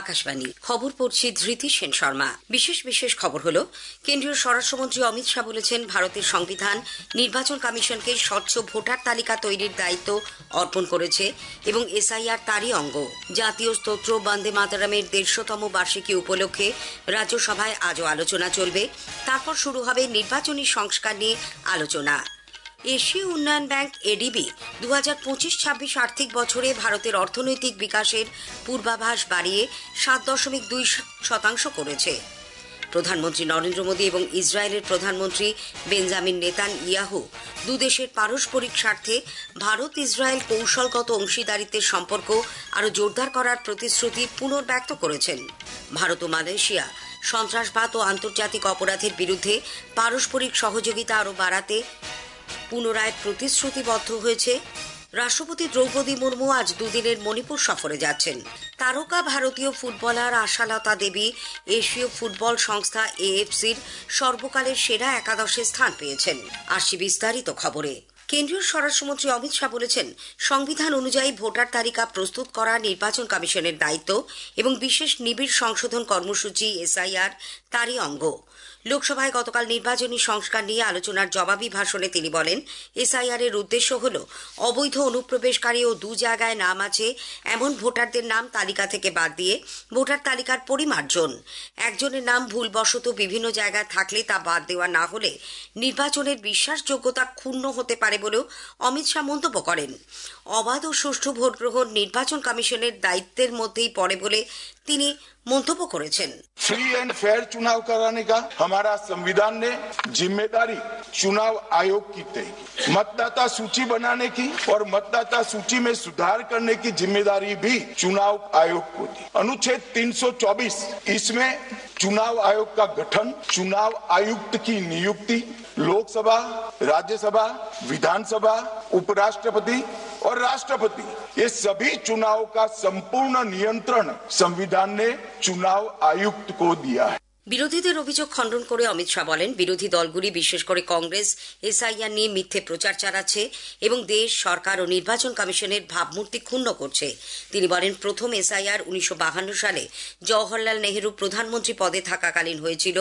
আকাশবাণী খবর পড়ছি ধৃতি সেন শর্মা। বিশেষ খবর হলো, কেন্দ্রীয় স্বরাষ্ট্রমন্ত্রী অমিত শাহ বলেছেন ভারতের সংবিধান নির্বাচন কমিশনকে স্বচ্ছ ভোটার তালিকা তৈরির দায়িত্ব অর্পণ করেছে এবং এসআইআর তারই অঙ্গ। জাতীয় স্তোত্র বন্দে মাতরমের ১৫০তম বার্ষিকী উপলক্ষে রাজ্যসভায় আজও আলোচনা চলবে। তারপর শুরু হবে নির্বাচনী সংস্কার নিয়ে আলোচনা। এশীয় উন্নয়ন ব্যাংক এডিবি 2025-26 আর্থিক বছরে ভারতের অর্থনৈতিক বিকাশের পূর্বাভাস বাড়িয়ে 7.2% করেছে। প্রধানমন্ত্রী নরেন্দ্র মোদী এবং ইসরায়েলের প্রধানমন্ত্রী বেঞ্জামিন নেতানইয়াহু দুদেশের পারস্পরিক স্বার্থে ভারত ইসরায়েল কৌশলগত অংশীদারিত্বের সম্পর্ক আরও জোরদার করার প্রতিশ্রুতি পুনর্ব্যক্ত করেছেন। ভারত ও মালয়েশিয়া সন্ত্রাসবাদ ও আন্তর্জাতিক অপরাধের বিরুদ্ধে পারস্পরিক সহযোগিতা আরও বাড়াতে পুনরায় প্রতিশ্রুতিবদ্ধ হয়েছে। রাষ্ট্রপতি দ্রৌপদী মুর্মু আজ দুদিনের মণিপুর সফরে যাচ্ছেন। তারকা ভারতীয় ফুটবলার আশালতা দেবী এশীয় ফুটবল সংস্থা এএফসির সর্বকালের সেরা একাদশে স্থান পেয়েছেন। আসছি বিস্তারিত খবরে। কেন্দ্রীয় স্বরাষ্ট্রমন্ত্রী অমিত শাহ বলেছেন, সংবিধান অনুযায়ী ভোটার তালিকা প্রস্তুত করা নির্বাচন কমিশনের দায়িত্ব এবং বিশেষ নিবিড় সংশোধন কর্মসূচি এসআইআর তারই অঙ্গ। লোকসভায় গতকাল নির্বাচনী সংস্কার নিয়ে আলোচনার জবাবি ভাষণে তিনি বলেন, এসআইআর এর উদ্দেশ্য হল অবৈধ অনুপ্রবেশকারী ও দু জায়গায় নাম আছে এমন ভোটারদের নাম তালিকা থেকে বাদ দিয়ে ভোটার তালিকার পরিমার্জন। একজনের নাম ভুলবশত বিভিন্ন জায়গায় থাকলে তা বাদ দেওয়া না হলে নির্বাচনের বিশ্বাসযোগ্যতা ক্ষুণ্ণ হতে পারে বলেও অমিত শাহ মন্তব্য করেন। অবাধ ও সুষ্ঠু ভোট গ্রহণ নির্বাচন কমিশনের দায়িত্বের মধ্যেই পড়ে বলে তিনি মন্তব্য করেছেন। फ्री एंड फेयर चुनाव कराने का हमारा संविधान ने जिम्मेदारी चुनाव आयोग की तय की। मतदाता सूची बनाने की और मतदाता सूची में सुधार करने की जिम्मेदारी भी चुनाव आयोग को दी। अनुच्छेद 324 इसमें चुनाव आयोग का गठन, चुनाव आयुक्त की नियुक्ति, लोकसभा, राज्यसभा, विधानसभा, उपराष्ट्रपति और राष्ट्रपति ये सभी चुनाव का संपूर्ण नियंत्रण संविधान ने चुनाव आयुक्त को दिया है। বিরোধীদের অভিযোগ খণ্ডন করে অমিত শাহ বলেন, বিরোধী দলগুলি বিশেষ করে কংগ্রেস এসআইআর নিয়ে মিথ্যে প্রচার চালাচ্ছে এবং দেশ, সরকার ও নির্বাচন কমিশনের ভাবমূর্তি ক্ষুণ্ণ করছে। তিনি বলেন, প্রথম এসআইআর 1952 সালে জওহরলাল নেহেরু প্রধানমন্ত্রী পদে থাকাকালীন হয়েছিল।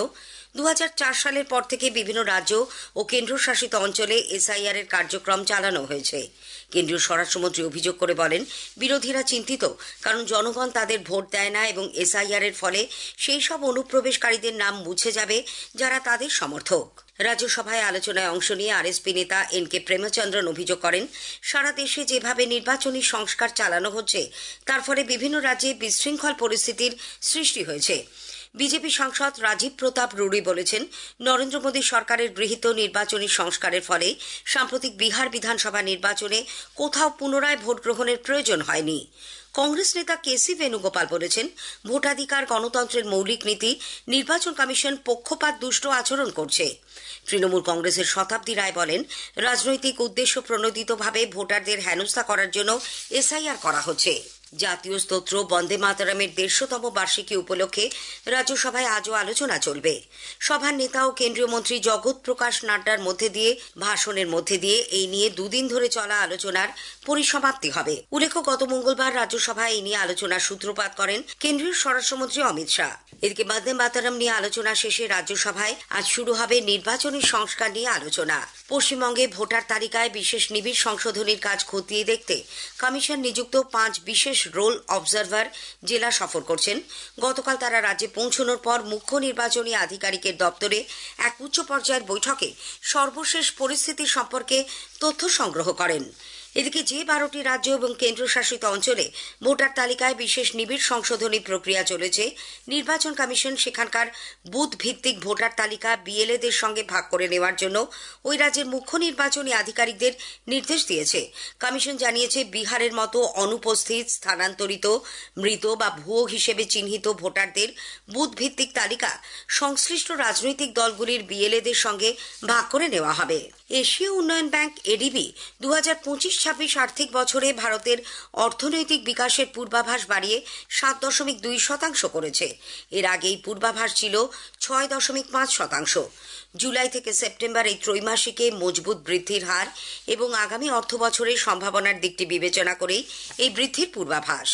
2004 সালের পর থেকে বিভিন্ন রাজ্য ও কেন্দ্রশাসিত অঞ্চলে এসআইআর এর কার্যক্রম চালানো হয়েছে। কেন্দ্রীয় স্বরাষ্ট্রমন্ত্রী অভিযোগ করে বলেন, বিরোধীরা চিন্তিত, কারণ জনগণ তাদের ভোট দেয় না এবং এসআইআর এর ফলে সেই সব অনুপ্রবেশকারীদের নাম মুছে যাবে যারা তাদের সমর্থক। রাজ্যসভায় আলোচনায় অংশ নিয়ে আরএসপি নেতা এন.কে প্রেমচন্দ্রন অভিযোগ করেন, সারা দেশে যেভাবে নির্বাচনী সংস্কার চালানো হচ্ছে তার ফলে বিভিন্ন রাজ্যে বিশৃঙ্খল পরিস্থিতির সৃষ্টি হয়েছে। বিজেপি সাংসদ রাজীব প্রতাপ রুড়ি বলেছেন, নরেন্দ্র মোদী সরকারের গৃহীত নির্বাচনী সংস্কারের ফলে সাম্প্রতিক বিহার বিধানসভা নির্বাচনে কোথাও পুনরায় ভোট গ্রহণের প্রয়োজন হয়নি। কংগ্রেস নেতা কেসি বেণুগোপাল বলেছেন, ভোটাধিকার গণতন্ত্রের মৌলিক নীতি, নির্বাচন কমিশন পক্ষপাত দুষ্ট আচরণ করছে। তৃণমূল কংগ্রেসের শতাব্দী রায় বলেন, রাজনৈতিক উদ্দেশ্য প্রণোদিতভাবে ভোটারদের হেনস্থা করার জন্য এসআইআর করা হচ্ছে। জাতীয় স্তোত্র বন্দে মাতরমের ১৫০তম বার্ষিকী উপলক্ষে রাজ্যসভায় আজও আলোচনা চলবে। সভার নেতা ও কেন্দ্রীয় মন্ত্রী জগৎ প্রকাশ নাড্ডার ভাষণের মধ্যে দিয়ে এই নিয়ে দুদিন ধরে চলা আলোচনার পরিসমাপ্তি হবে। উল্লেখ্য, গত মঙ্গলবার রাজ্যসভায় এই নিয়ে আলোচনার সূত্রপাত করেন কেন্দ্রীয় স্বরাষ্ট্রমন্ত্রী অমিত শাহ। এদিকে বন্দে মাতরম নিয়ে আলোচনা শেষে রাজ্যসভায় আজ শুরু হবে নির্বাচনী সংস্কার নিয়ে আলোচনা। পশ্চিমবঙ্গে ভোটার তালিকায় বিশেষ নিবিড় সংশোধনীর কাজ খতিয়ে দেখতে কমিশন নিযুক্ত 5 বিশেষ রোল অবজারভার জেলা সফর করছেন। গতকাল তারা রাজ্যে পৌঁছানোর পর মুখ্য নির্বাচনী আধিকারিকের দপ্তরে এক উচ্চ পর্যায়ের বৈঠকে সর্বশেষ পরিস্থিতি সম্পর্কে তথ্য সংগ্রহ করেন। এদিকে যে 12টি রাজ্য এবং কেন্দ্রশাসিত অঞ্চলে ভোটার তালিকায় বিশেষ নিবিড় সংশোধনী প্রক্রিয়া চলেছে, নির্বাচন কমিশন সেখানকার বুথ ভিত্তিক ভোটার তালিকা বিএলএদের সঙ্গে ভাগ করে নেওয়ার জন্য ওই রাজ্যের মুখ্য নির্বাচনী আধিকারিকদের নির্দেশ দিয়েছে। কমিশন জানিয়েছে, বিহারের মতো অনুপস্থিত, স্থানান্তরিত, মৃত বা ভুয়ো হিসেবে চিহ্নিত ভোটারদের বুথ ভিত্তিক তালিকা সংশ্লিষ্ট রাজনৈতিক দলগুলির বিএলএদের সঙ্গে ভাগ করে নেওয়া হবে। এশীয় উন্নয়ন ব্যাংক এডিবি 2025-26 আর্থিক বছরে ভারতের অর্থনৈতিক বিকাশের পূর্বাভাস বাড়িয়ে 7.2% করেছে। এর আগে এই পূর্বাভাস ছিল 6.5%। জুলাই থেকে সেপ্টেম্বর এই ত্রৈমাসিকে মজবুত বৃদ্ধির হার এবং আগামী অর্থবছরের সম্ভাবনার দিকটি বিবেচনা করেই এই বৃদ্ধির পূর্বাভাস।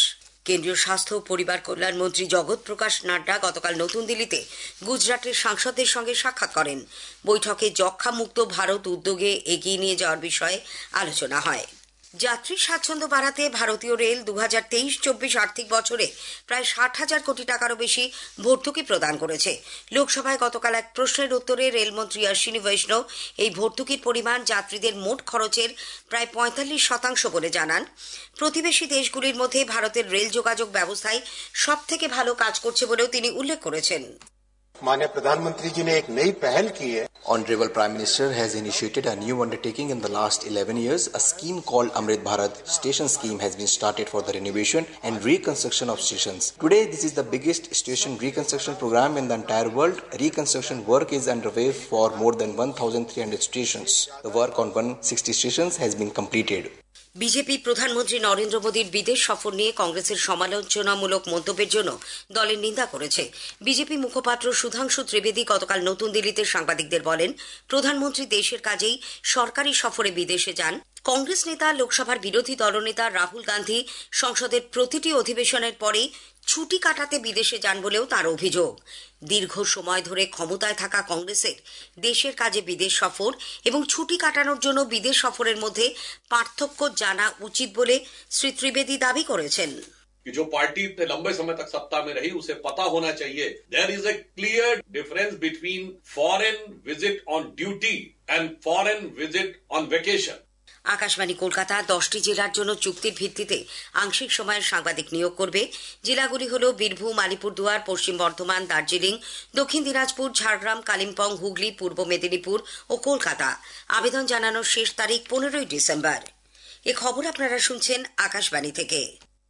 কেন্দ্রীয় স্বাস্থ্য ও পরিবার কল্যাণ মন্ত্রী জগৎ প্রকাশ নাড্ডা গতকাল নতুন দিল্লিতে গুজরাটের সাংসদদের সঙ্গে সাক্ষাৎ করেন। বৈঠকে যক্ষ্মামুক্ত ভারত উদ্যোগে এগিয়ে নিয়ে যাওয়ার বিষয়ে আলোচনা হয়। যাত্রী স্বাচ্ছন্দ্য বাড়াতে ভারতীয় রেল 2023-24 আর্থিক বছরে প্রায় 60,000 কোটি টাকারও বেশি ভর্তুকি প্রদান করেছে। লোকসভায় গতকাল এক প্রশ্নের উত্তরে রেলমন্ত্রী অশ্বিনী বৈষ্ণব এই ভর্তুকির পরিমাণ যাত্রীদের মোট খরচের প্রায় 45% বলে জানান। প্রতিবেশী দেশগুলির মধ্যে ভারতের রেল যোগাযোগ ব্যবস্থায় সবথেকে ভালো কাজ করছে বলেও তিনি উল্লেখ করেছেন। माननीय प्रधानमंत्री जी ने एक नई पहल की है। Honorable Prime Minister has initiated a new undertaking in the last 11 years. A scheme called Amrit Bharat Station Scheme has been started for the renovation and reconstruction of stations. Today, this is the biggest station reconstruction program in the entire world. Reconstruction work is underway for more than 1,300 stations. The work on 160 stations has been completed. BJP প্রধানমন্ত্রী নরেন্দ্র মোদীর বিদেশ সফর নিয়ে কংগ্রেসের সমালোচনামূলক মন্তব্যের জন্য দলের নিন্দা করেছে। বিজেপি মুখপাত্র সুধাংশু ত্রিবেদী গতকাল নতুন দিল্লিতে সাংবাদিকদের বলেন, প্রধানমন্ত্রী দেশের কাজেই সরকারি সফরে বিদেশে যান। কংগ্রেস নেতা লোকসভার বিরোধী দলনেতা রাহুল গান্ধী সংসদের প্রতিটি অধিবেশনের পরেই ছুটি কাটাতে বিদেশে যান বলেও তার অভিযোগ। দীর্ঘ সময় ধরে ক্ষমতায় থাকা কংগ্রেসের দেশের কাজে বিদেশ সফর এবং ছুটি কাটানোর জন্য বিদেশ সফরের মধ্যে পার্থক্য জানা উচিত বলে শ্রী ত্রিবেদী দাবি করেছেন। जो पार्टी इतने लंबे समय तक सत्ता में रही उसे पता होना चाहिए there is a clear difference between foreign visit on duty and foreign visit on vacation. Akashvani Kolkata 10টি জেলার জন্য চুক্তির ভিত্তিতে আংশিক সময়ের সাংবাদিক নিয়োগ করবে। জেলাগুলি হল বীরভূম, আলিপুরদুয়ার, পশ্চিম বর্ধমান, দার্জিলিং, দক্ষিণ দিনাজপুর, ঝাড়গ্রাম, কালিম্পং, হুগলি, পূর্ব মেদিনীপুর ও কলকাতা। আবেদন জানানোর শেষ তারিখ 15 ডিসেম্বর। এ খবর আপনারা শুনছেন আকাশবাণী থেকে।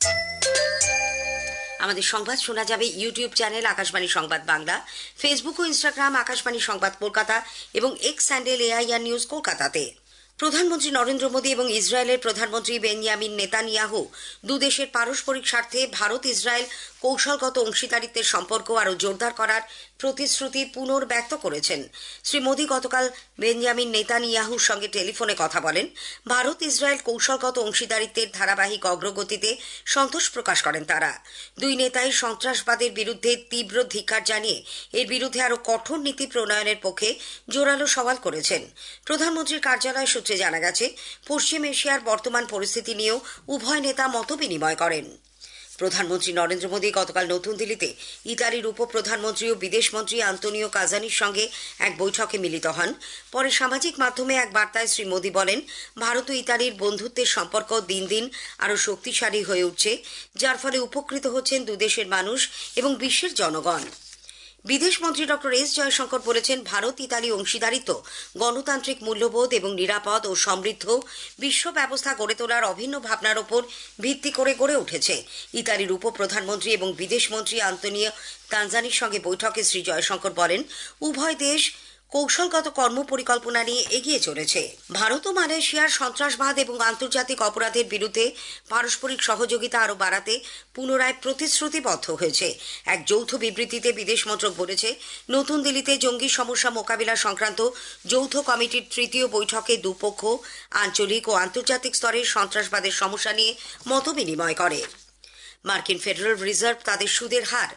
আমাদের সংবাদ শোনা যাবে YouTube channel Akashvani Sangbad Bangla, Facebook ও ইনস্টাগ্রাম আকাশবাণী সংবাদ কলকাতা এবং এক্স হ্যান্ডেল AIR নিউজ কলকাতাতে। প্রধানমন্ত্রী নরেন্দ্র মোদী এবং ইসরায়েলের প্রধানমন্ত্রী বেঞ্জামিন নেতানিয়াহু দুদেশের পারস্পরিক স্বার্থে ভারত ইসরায়েল কৌশলগত অংশীদারিত্বের সম্পর্ক আরও জোরদার করার প্রতিশ্রুতি পুনর্ব্যক্ত করেছেন। শ্রী মোদী গতকাল বেঞ্জামিন নেতানিয়াহুর সঙ্গে টেলিফোনে কথা বলেন। ভারত ইসরায়েল কৌশলগত অংশীদারিত্বের ধারাবাহিক অগ্রগতিতে সন্তোষ প্রকাশ করেন তারা। দুই নেতাই সন্ত্রাসবাদের বিরুদ্ধে তীব্র ধিক্কার জানিয়ে এর বিরুদ্ধে আরও কঠোর নীতি প্রণয়নের পক্ষে জোরালো সওয়াল করেছেন। প্রধানমন্ত্রীর কার্যালয় সূত্রে জানা গেছে, পশ্চিম এশিয়ার বর্তমান পরিস্থিতি নিয়েও উভয় নেতা মতবিনিময় করেন। প্রধানমন্ত্রী নরেন্দ্র মোদী গতকাল নতুন দিল্লিতে ইতালির উপপ্রধানমন্ত্রী ও বিদেশমন্ত্রী আন্তোনিও কাজানির সঙ্গে এক বৈঠকে মিলিত হন। পরে সামাজিক মাধ্যমে এক বার্তায় শ্রী মোদী বলেন, ভারত ও ইতালির বন্ধুত্বের সম্পর্ক দিন দিন আরও শক্তিশালী হয়ে উঠছে, যার ফলে উপকৃত হচ্ছেন দুদেশের মানুষ এবং বিশ্বের জনগণ। বিদেশমন্ত্রী ডক্টর এস জয়শঙ্কর বলেছেন, ভারত ইতালি অংশীদারিত্ব গণতান্ত্রিক মূল্যবোধ এবং নিরাপদ ও সমৃদ্ধ বিশ্ব ব্যবস্থা গড়ে তোলার অভিন্ন ভাবনার ওপর ভিত্তি করে গড়ে উঠেছে। ইতালির উপপ্রধানমন্ত্রী এবং বিদেশমন্ত্রী আন্তোনিও তানজানির সঙ্গে বৈঠকে শ্রী জয়শঙ্কর বলেন, উভয় দেশ কৌশলগত কর্মপরিকল্পনা নিয়ে এগিয়ে চলেছে। ভারত ও মালয়েশিয়ার সন্ত্রাসবাদ এবং আন্তর্জাতিক অপরাধের বিরুদ্ধে পারস্পরিক সহযোগিতা আরও বাড়াতে পুনরায় প্রতিশ্রুতিবদ্ধ হয়েছে। এক যৌথ বিবৃতিতে বিদেশ মন্ত্রক বলেছে, নতুন দিল্লিতে জঙ্গি সমস্যা মোকাবিলা সংক্রান্ত যৌথ কমিটির তৃতীয় বৈঠকে দুপক্ষ আঞ্চলিক ও আন্তর্জাতিক স্তরে সন্ত্রাসবাদের সমস্যা নিয়ে মতবিনিময় করে। মার্কিন ফেডারেল রিজার্ভ তাদের সুদের হার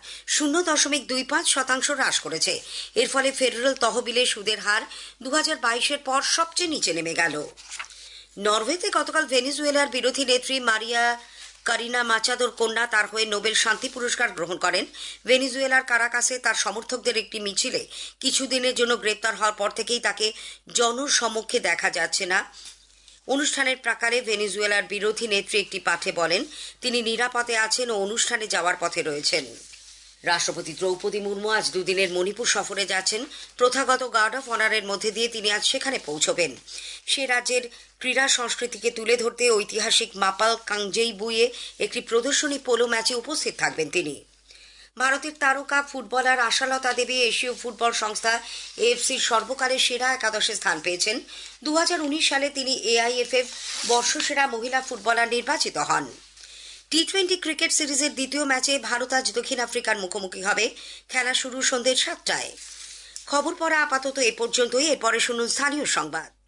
0.25% হ্রাস করেছে। এর ফলে ফেডারেল তহবিলে সুদের হার 2022-এর পর সবচেয়ে নিচে নেমে গেল। নরওয়েতে গতকাল ভেনেজুয়েলার বিরোধী নেত্রী মারিয়া কারিনা মাচাদোর কন্যা তার হয়ে নোবেল শান্তি পুরস্কার গ্রহণ করেন। ভেনেজুয়েলার কারাকাসে তার সমর্থকদের একটি মিছিলে কিছুদিনের জন্য গ্রেপ্তার হওয়ার পর থেকেই তাকে জনসমক্ষে দেখা যাচ্ছে না। অনুষ্ঠানের প্রাকারে ভেনেজুয়েলার বিরোধী নেত্রী একটি পাঠে বলেন, তিনি নিরাপদে আছেন ও অনুষ্ঠানে যাওয়ার পথে রয়েছেন। রাষ্ট্রপতি দ্রৌপদী মুর্মু আজ দুদিনের মণিপুর সফরে যাচ্ছেন। প্রথাগত গার্ড অফ অনারের মধ্যে দিয়ে তিনি আজ সেখানে পৌঁছবেন। সে রাজ্যের ক্রীড়া সংস্কৃতিকে তুলে ধরতে ঐতিহাসিক মাপাল কাংজেইবুয়ে একটি প্রদর্শনী পোলো ম্যাচে উপস্থিত থাকবেন তিনি। ভারতের তারকা ফুটবলার আশালতা দেবী এশীয় ফুটবল সংস্থা AFCর সর্বকালের সেরা একাদশে স্থান পেয়েছেন। 2019 সালে তিনি AIFF বর্ষসেরা মহিলা ফুটবলার নির্বাচিত হন। টি-20 ক্রিকেট সিরিজের দ্বিতীয় ম্যাচে ভারত আজ দক্ষিণ আফ্রিকার মুখোমুখি হবে। খেলা শুরু সন্ধ্যে 7টায়। খবর পড়া আপাতত এ পর্যন্তই। এরপরে শুনুন স্থানীয় সংবাদ।